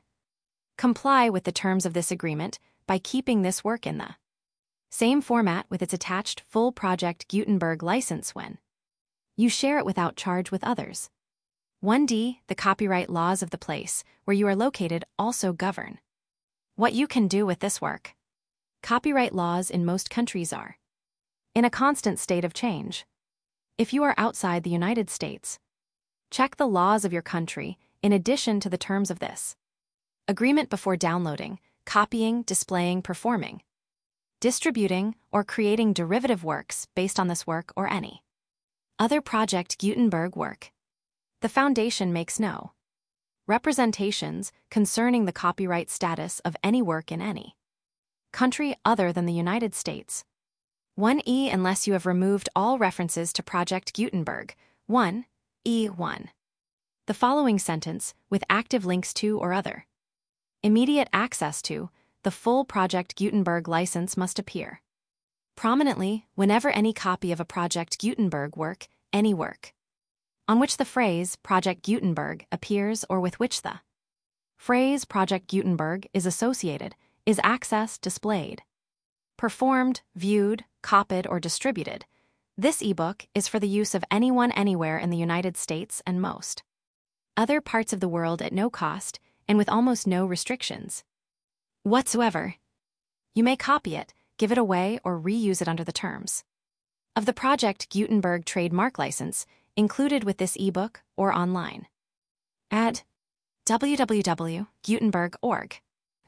comply with the terms of this agreement by keeping this work in the same format with its attached full Project Gutenberg license when you share it without charge with others. one D. The copyright laws of the place where you are located also govern what you can do with this work. Copyright laws in most countries are in a constant state of change. If you are outside the United States, check the laws of your country in addition to the terms of this agreement before downloading, copying, displaying, performing, distributing, or creating derivative works based on this work or any other Project Gutenberg work. The Foundation makes no representations concerning the copyright status of any work in any country other than the United States. one E. Unless you have removed all references to Project Gutenberg. one E one. The following sentence, with active links to or other immediate access to the full Project Gutenberg license must appear prominently whenever any copy of a Project Gutenberg work, any work, on which the phrase Project Gutenberg appears or with which the phrase Project Gutenberg is associated, is accessed, displayed, performed, viewed, copied, or distributed. This ebook is for the use of anyone anywhere in the United States and most other parts of the world at no cost and with almost no restrictions whatsoever. You may copy it, give it away, or reuse it under the terms of the Project Gutenberg trademark license included with this ebook or online at w w w dot gutenberg dot org.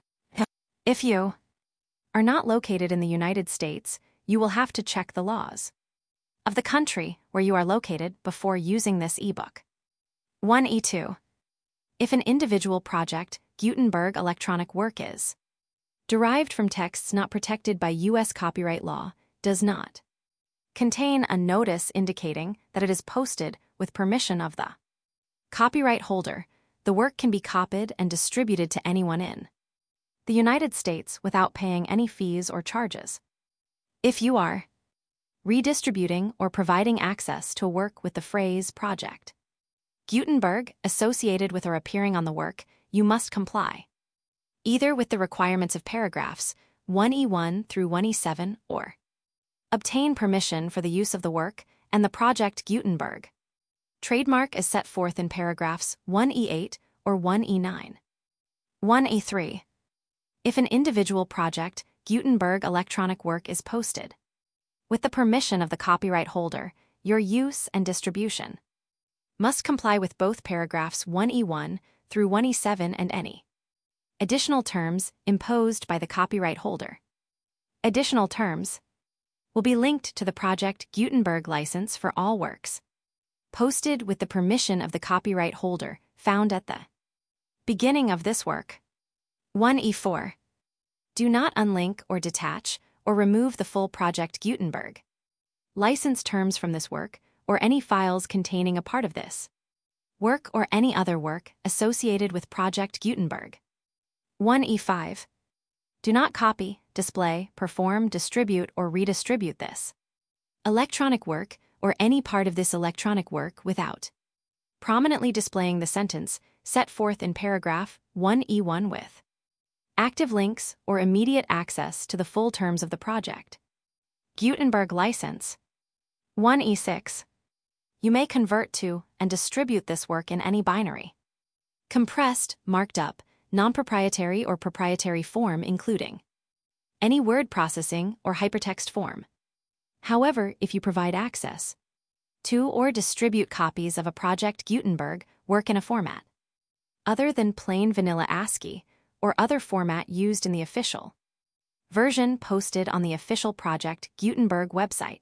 If you are not located in the United States, you will have to check the laws of the country where you are located before using this ebook. one E two. If an individual Project Gutenberg electronic work is derived from texts not protected by U S copyright law, does not contain a notice indicating that it is posted with permission of the copyright holder, the work can be copied and distributed to anyone in the United States without paying any fees or charges. If you are redistributing or providing access to a work with the phrase Project Gutenberg associated with or appearing on the work, you must comply either with the requirements of paragraphs one E one through one E seven or obtain permission for the use of the work and the Project Gutenberg trademark as set forth in paragraphs one E eight or one E nine. one E three. If an individual Project Gutenberg electronic work is posted with the permission of the copyright holder, your use and distribution must comply with both paragraphs one E one through one E seven and any additional terms imposed by the copyright holder. Additional terms will be linked to the Project Gutenberg license for all works posted with the permission of the copyright holder found at the beginning of this work. one E four. Do not unlink or detach or remove the full Project Gutenberg license terms from this work or any files containing a part of this work or any other work associated with Project Gutenberg. one E five. Do not copy, display, perform, distribute, or redistribute this electronic work or any part of this electronic work without prominently displaying the sentence set forth in paragraph one E one with active links or immediate access to the full terms of the Project Gutenberg license. one E six. You may convert to and distribute this work in any binary, compressed, marked up, non-proprietary or proprietary form including any word processing or hypertext form. However, if you provide access to or distribute copies of a Project Gutenberg work in a format other than plain vanilla ASCII or other format used in the official version posted on the official Project Gutenberg website,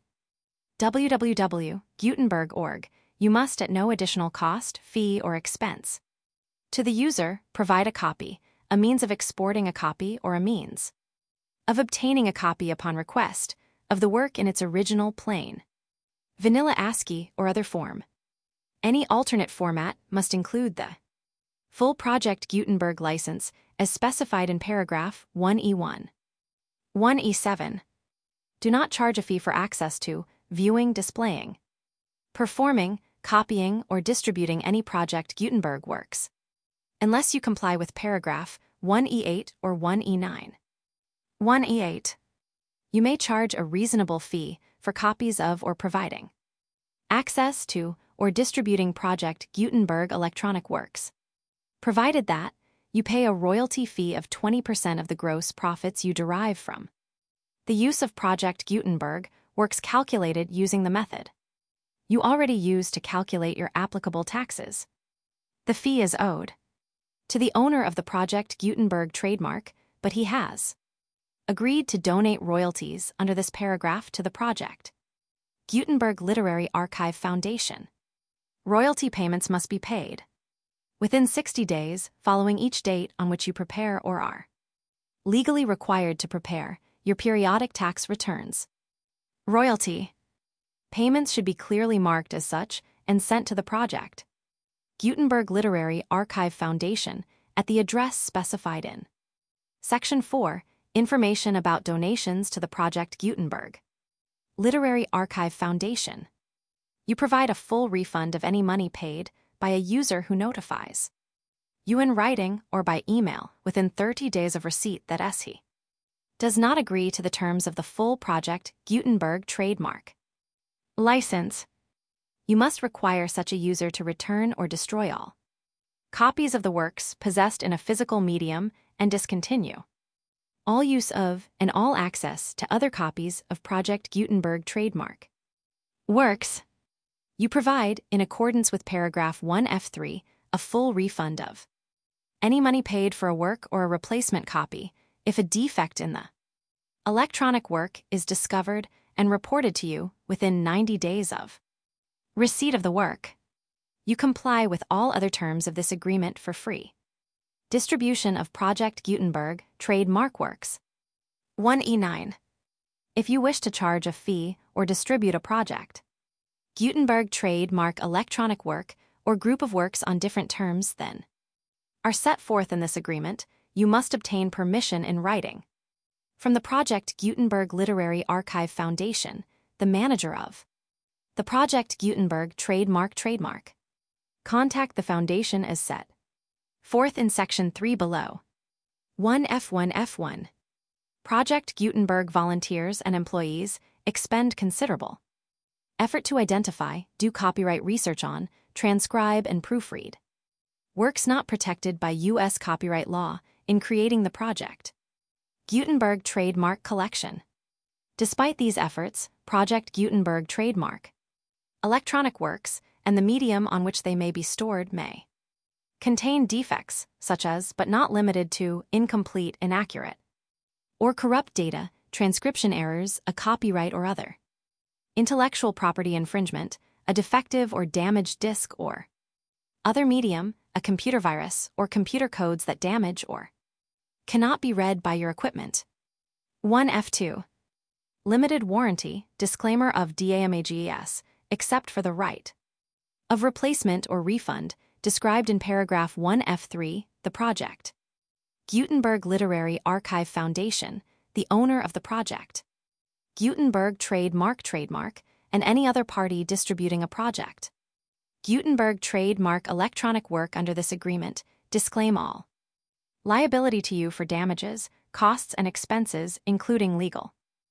w w w dot gutenberg dot org, you must at no additional cost, fee, or expense to the user provide a copy, a means of exporting a copy, or a means of obtaining a copy upon request of the work in its original plain vanilla ASCII or other form. Any alternate format must include the full Project Gutenberg license as specified in paragraph one E one. one E seven. Do not charge a fee for access to, viewing, displaying, performing, copying, or distributing any Project Gutenberg works, unless you comply with paragraph one E eight or one E nine. one E eight. You may charge a reasonable fee for copies of or providing access to or distributing Project Gutenberg electronic works, provided that you pay a royalty fee of twenty percent of the gross profits you derive from the use of Project Gutenberg works calculated using the method you already use to calculate your applicable taxes. The fee is owed to the owner of the Project Gutenberg trademark, but he has agreed to donate royalties under this paragraph to the Project Gutenberg Literary Archive Foundation. Royalty payments must be paid within sixty days following each date on which you prepare or are legally required to prepare your periodic tax returns. Royalty payments should be clearly marked as such and sent to the Project Gutenberg Literary Archive Foundation at the address specified in Section four Information about donations to the Project Gutenberg Literary Archive Foundation. You provide a full refund of any money paid by a user who notifies you in writing or by email within thirty days of receipt that he does not agree to the terms of the full Project Gutenberg trademark license. You must require such a user to return or destroy all copies of the works possessed in a physical medium and discontinue all use of and all access to other copies of Project Gutenberg trademark works. You provide, in accordance with paragraph one F three, a full refund of any money paid for a work or a replacement copy if a defect in the electronic work is discovered and reported to you within ninety days of receipt of the work. You comply with all other terms of this agreement for free distribution of Project Gutenberg trademark works. one E nine. If you wish to charge a fee or distribute a Project Gutenberg trademark electronic work or group of works on different terms than are set forth in this agreement, you must obtain permission in writing from the Project Gutenberg Literary Archive Foundation, the manager of the Project Gutenberg trademark trademark. Contact the foundation as set forth in section three below. one F one F one. Project Gutenberg volunteers and employees expend considerable effort to identify, do copyright research on, transcribe and proofread works not protected by U S copyright law in creating the Project Gutenberg trademark collection. Despite these efforts, Project Gutenberg trademark electronic works and the medium on which they may be stored may contain defects, such as, but not limited to, incomplete, inaccurate, or corrupt data, transcription errors, a copyright or other intellectual property infringement, a defective or damaged disk or other medium, a computer virus, or computer codes that damage or cannot be read by your equipment. one F two. Limited warranty, disclaimer of damages, except for the right of replacement or refund, described in paragraph one F three, the Project Gutenberg Literary Archive Foundation, the owner of the Project Gutenberg trademark trademark, and any other party distributing a Project Gutenberg trademark electronic work under this agreement, disclaim all liability to you for damages, costs and expenses, including legal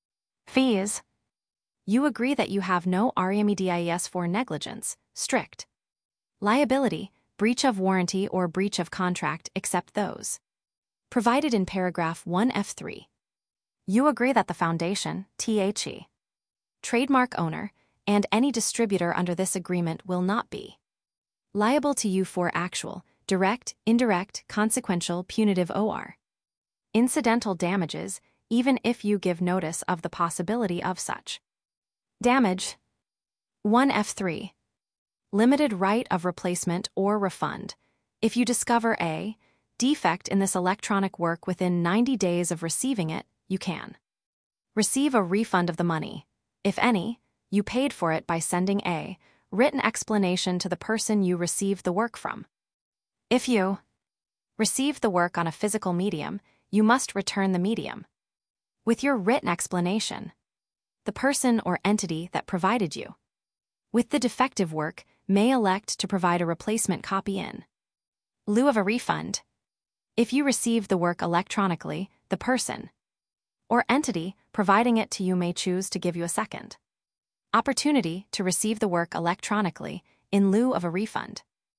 fees. You agree that you have no remedies for negligence, strict liability, breach of warranty or breach of contract except those provided in paragraph one F three. You agree that the foundation, the trademark owner, and any distributor under this agreement will not be liable to you for actual, direct, indirect, consequential, punitive or incidental damages, even if you give notice of the possibility of such damage. one F three. Limited right of replacement or refund. If you discover a defect in this electronic work within ninety days of receiving it, you can receive a refund of the money, if any, you paid for it by sending a written explanation to the person you received the work from. If you received the work on a physical medium, you must return the medium with your written explanation. The person or entity that provided you with the defective work may elect to provide a replacement copy in lieu of a refund. If you received the work electronically, the person or entity providing it to you may choose to give you a second opportunity to receive the work electronically in lieu of a refund.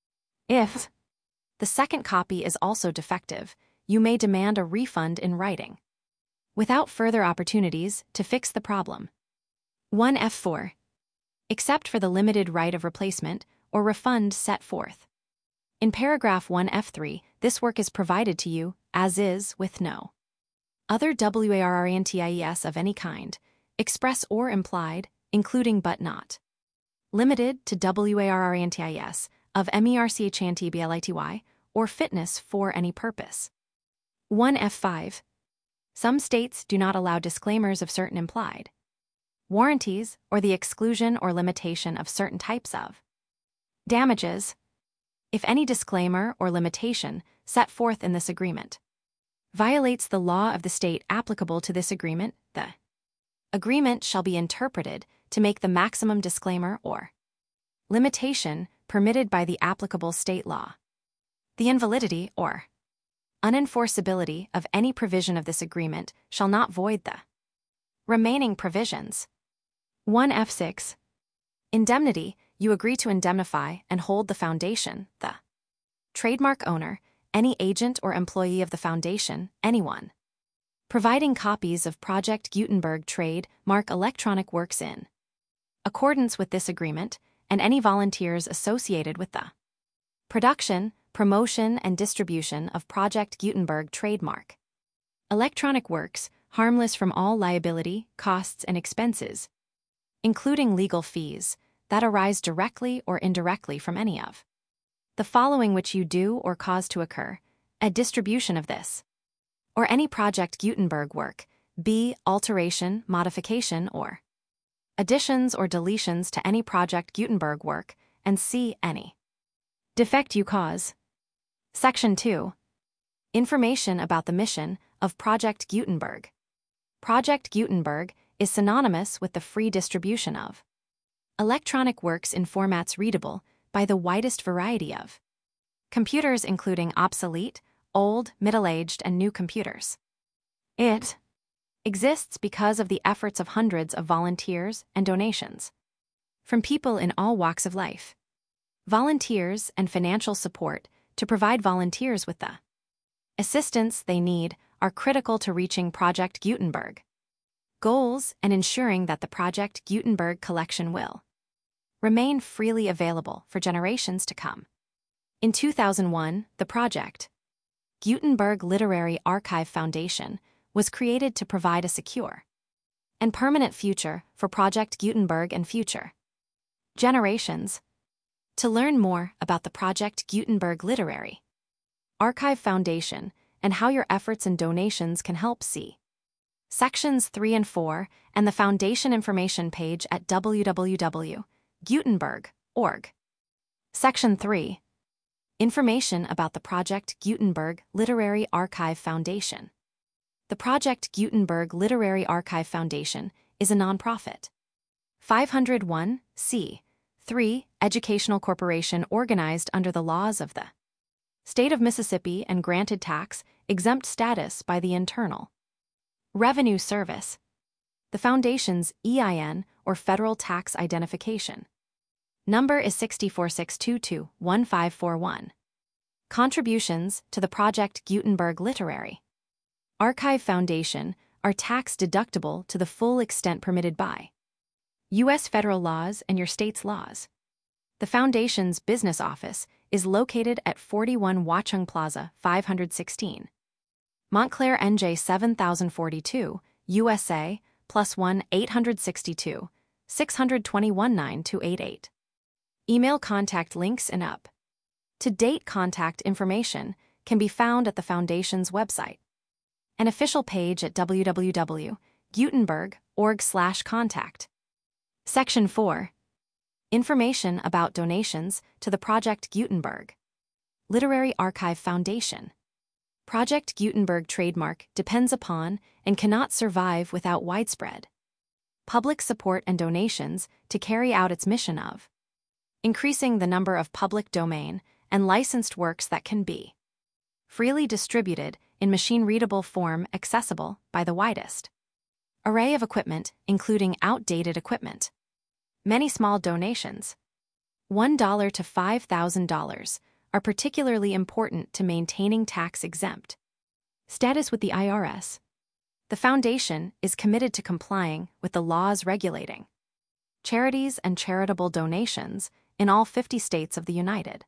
If the second copy is also defective, you may demand a refund in writing without further opportunities to fix the problem. one F four. Except for the limited right of replacement or refund set forth in paragraph one F three, this work is provided to you as is with no other warranties of any kind, express or implied, including but not limited to warranties of merchantability or fitness for any purpose. one F five. Some states do not allow disclaimers of certain implied warranties or the exclusion or limitation of certain types of damages. If any disclaimer or limitation set forth in this agreement violates the law of the state applicable to this agreement, the agreement shall be interpreted to make the maximum disclaimer or limitation permitted by the applicable state law. The invalidity or unenforceability of any provision of this agreement shall not void the remaining provisions. one F six. Indemnity. You agree to indemnify and hold the foundation, the trademark owner, any agent or employee of the foundation, anyone providing copies of Project Gutenberg trade mark electronic works in accordance with this agreement, and any volunteers associated with the production, promotion, and distribution of Project Gutenberg trademark electronic works, harmless from all liability, costs, and expenses, including legal fees, that arise directly or indirectly from any of the following which you do or cause to occur: a distribution of this or any Project Gutenberg work, b. alteration, modification, or additions or deletions to any Project Gutenberg work, and c. any defect you cause. Section two. Information about the mission of Project Gutenberg. Project Gutenberg is synonymous with the free distribution of electronic works in formats readable by the widest variety of computers, including obsolete, old, middle-aged, and new computers. It exists because of the efforts of hundreds of volunteers and donations from people in all walks of life. Volunteers and financial support to provide volunteers with the assistance they need are critical to reaching Project Gutenberg goals and ensuring that the Project Gutenberg collection will remain freely available for generations to come. In two thousand one, the Project Gutenberg Literary Archive Foundation was created to provide a secure and permanent future for Project Gutenberg and future generations. To learn more about the Project Gutenberg Literary Archive Foundation and how your efforts and donations can help, see Sections three and four and the Foundation information page at w w w dot gutenberg dot org. Section three. Information about the Project Gutenberg Literary Archive Foundation. The Project Gutenberg Literary Archive Foundation is a nonprofit five oh one c three educational corporation organized under the laws of the State of Mississippi and granted tax-exempt status by the Internal Revenue Service. The Foundation's E I N, or Federal Tax Identification number, is six four six two two one five four one. Contributions to the Project Gutenberg Literary Archive Foundation are tax-deductible to the full extent permitted by U S federal laws and your state's laws. The Foundation's business office is located at forty-one Watchung Plaza, five sixteen, Montclair, N J seven thousand forty-two, U S A, plus one eight six two, six two one, nine two eight eight. Email contact links and up-to-date contact information can be found at the Foundation's website. An official page at w w w dot gutenberg dot org slash contact. Section four. Information about donations to the Project Gutenberg Literary Archive Foundation. Project Gutenberg trademark depends upon and cannot survive without widespread public support and donations to carry out its mission of increasing the number of public domain and licensed works that can be freely distributed in machine-readable form accessible by the widest array of equipment, including outdated equipment. Many small donations, one dollar to five thousand dollars, are particularly important to maintaining tax-exempt status with the I R S. The Foundation is committed to complying with the laws regulating charities and charitable donations in all fifty states of the United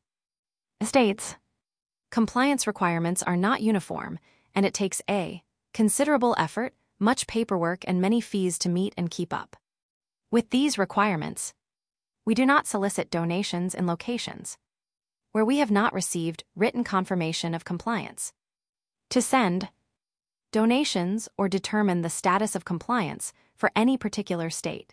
States. Compliance requirements are not uniform, and it takes a considerable effort, much paperwork, and many fees to meet and keep up with these requirements. We do not solicit donations in locations where we have not received written confirmation of compliance. To send donations or determine the status of compliance for any particular state,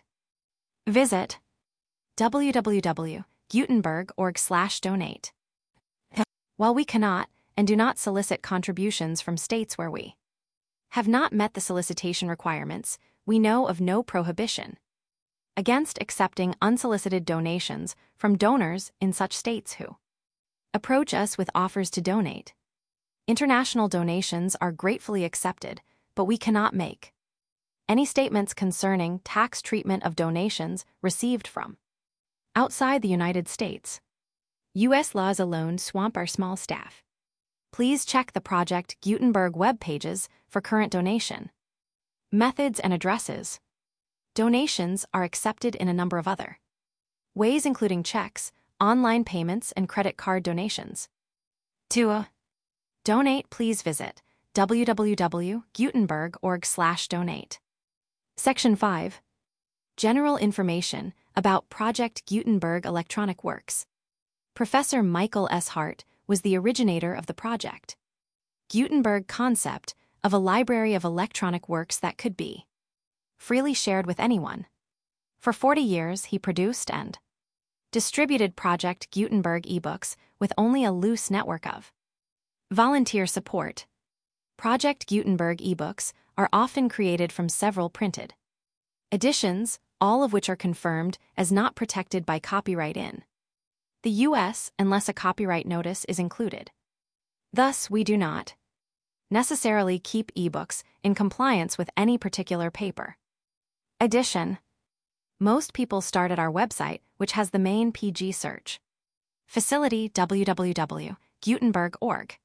visit w w w dot gutenberg dot org slash donate. While we cannot and do not solicit contributions from states where we have not met the solicitation requirements. We know of no prohibition against accepting unsolicited donations from donors in such states who approach us with offers to donate. International donations are gratefully accepted, but we cannot make any statements concerning tax treatment of donations received from outside the United States. U S laws alone swamp our small staff. Please check the Project Gutenberg web pages for current donation methods and addresses. Donations are accepted in a number of other ways, including checks, online payments, and credit card donations. To uh, donate, please visit w w w dot gutenberg dot org slash donate. Section five. General information about Project Gutenberg Electronic Works. Professor Michael S. Hart was the originator of the Project Gutenberg concept of a library of electronic works that could be freely shared with anyone. For forty years, he produced and distributed Project Gutenberg ebooks with only a loose network of volunteer support. Project Gutenberg ebooks are often created from several printed editions, all of which are confirmed as not protected by copyright in the U S unless a copyright notice is included. Thus, we do not necessarily keep ebooks in compliance with any particular paper edition. Most people start at our website, which has the main P G search facility w w w dot gutenberg dot org.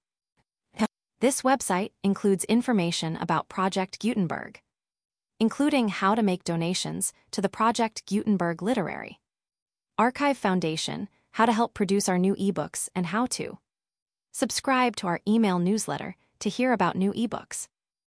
This website includes information about Project Gutenberg, including how to make donations to the Project Gutenberg Literary Archive Foundation, how to help produce our new ebooks, and how to subscribe to our email newsletter to hear about new ebooks.